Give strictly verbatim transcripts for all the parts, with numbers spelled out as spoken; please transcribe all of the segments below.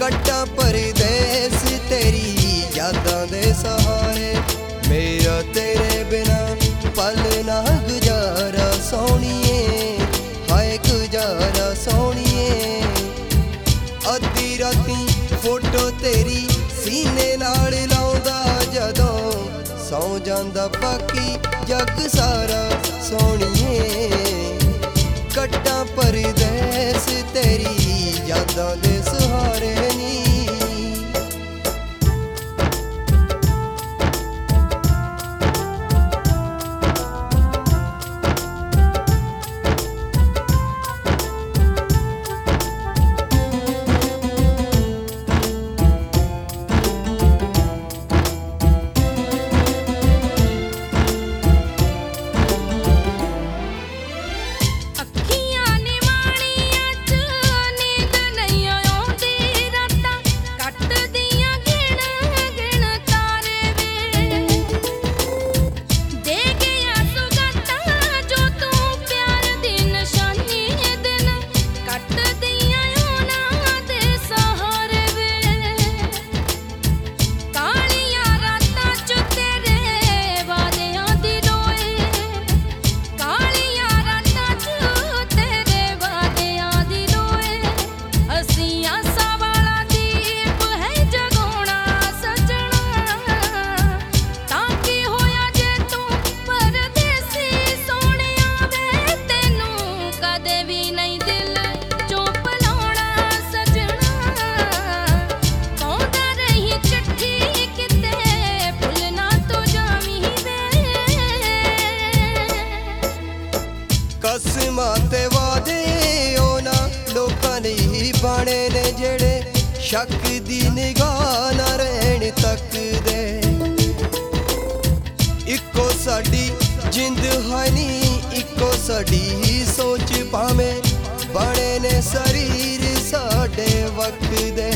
ਕੱਟਾਂ ਪਰਦੇਸ ਤੇਰੀ ਯਾਦਾਂ ਦੇ ਸਹਾਰੇ। ਮੇਰਾ ਤੇਰੇ ਬਿਨਾ ਪਲ ਨਾ ਗੁਜ਼ਾਰਾ ਸੋਹਣੀਏ, ਹਾਏ ਗੁਜ਼ਾਰਾ ਸੋਹਣੀਏ। ਅੱਧੀ ਰਾਤੀ ਫੋਟੋ ਤੇਰੀ ਸੀਨੇ ਨਾਲ ਲਾਉਂਦਾ ਜਦੋਂ ਸੌਂ ਜਾਂਦਾ ਬਾਕੀ ਜੱਗ ਸਾਰਾ ਸੋਹਣੀਏ। ਕੱਟਾਂ ਪਰਦੇਸ ਤੇਰੀ ਯਾਦਾਂ ਦੇ ਸਹਾਰੇ ਨੀ। ਕਸਮਾਂ ਤੇ ਵਾਦੇ ਉਹਨਾਂ ਲੋਕਾਂ ਲਈ ਬਣੇ ਨੇ ਜਿਹੜੇ ਸ਼ੱਕ ਦੀ ਨਿਗਾਹ ਨਾ ਰਹਿਣ ਤੱਕਦੇ। ਇੱਕੋ ਸਾਡੀ ਜਿੰਦ ਹੈ ਨੀ, ਇੱਕੋ ਸਾਡੀ ਸੋਚ ਭਾਵੇਂ ਬਣੇ ਨੇ ਸਰੀਰ ਸਾਡੇ ਵਕਤ ਦੇ।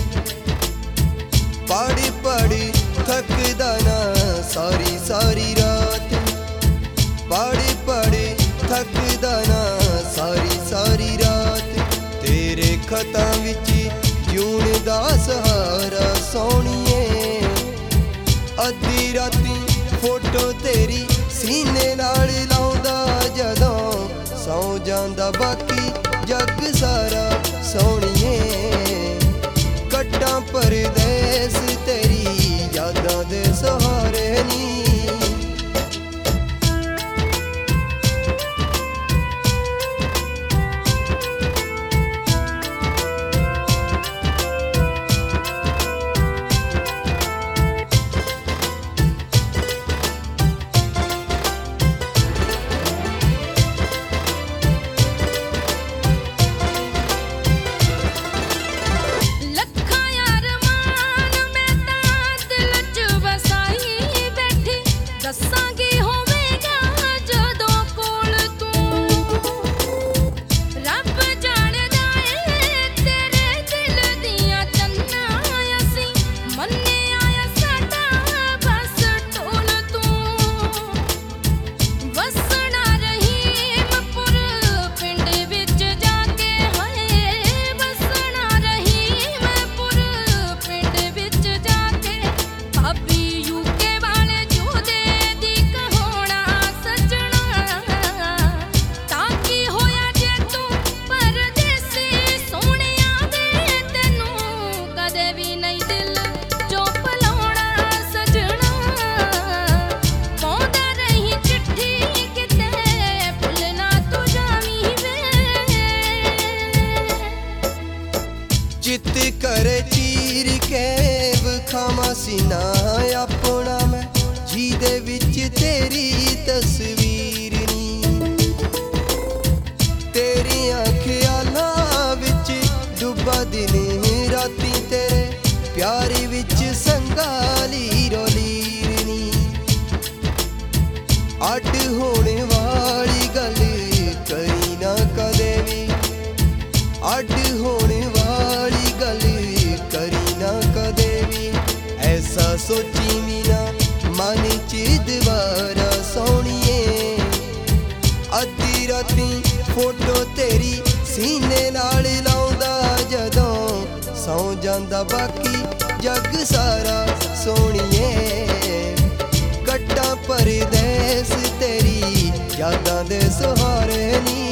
ਪੜ੍ਹ ਪੜ੍ਹ ਥੱਕਦਾ ਨਾ ਸਾਰੀ ਸਾਰੀ ਰਾਤ, ਪੜ੍ਹ ਪੜ੍ਹ ਥੱਕਦਾ ਨਾ ਸਾਰੀ ਸਾਰੀ ਰਾਤ। ਤੇਰੇ ਖਤਾਂ ਵਿੱਚ ਜਿਉਣ ਦਾ ਸਹਾਰਾ ਸੋਹਣੀਏ। ਅੱਧੀ ਰਾਤੀ ਫੋਟੋ ਤੇਰੀ ਸੀਨੇ ਨਾਲ ਲਾਉਂਦਾ ਜਦੋਂ ਸੌਂ ਜਾਂਦਾ ਬਾਕੀ ਜੱਗ ਸਾਰਾ ਸੋਹਣੀਏ। ਕੱਟਾਂ ਪਰਦੇਸ ਤੇਰੀ ਯਾਦਾਂ ਦੇ ਸਹਾਰੇ ਨੀ। चित करे चीर के विखावा सीना अपना मैं जीदे विच तेरी तस्वीर नी। तेरियां ख्यालां विच डुबा दिन राती तेरे प्यार विच संगाली रोलीर नी। अड होने वाली गल करी ना कदे भी, अड होने वाली गल करी ना कदे भी। ऐसा सोची भी ना मन च दोबारा सोहणीए। अद्धी राती फोटो तेरी सीने नाल लाउंदा जदों सौ जा ਜਾਂਦਾ ਬਾਕੀ ਜੱਗ ਸਾਰਾ ਸੋਹਣੀਏ। ਕੱਟਾਂ ਪਰਦੇਸ ਤੇਰੀ ਯਾਦਾਂ ਦੇ ਸਹਾਰੇ ਨੀ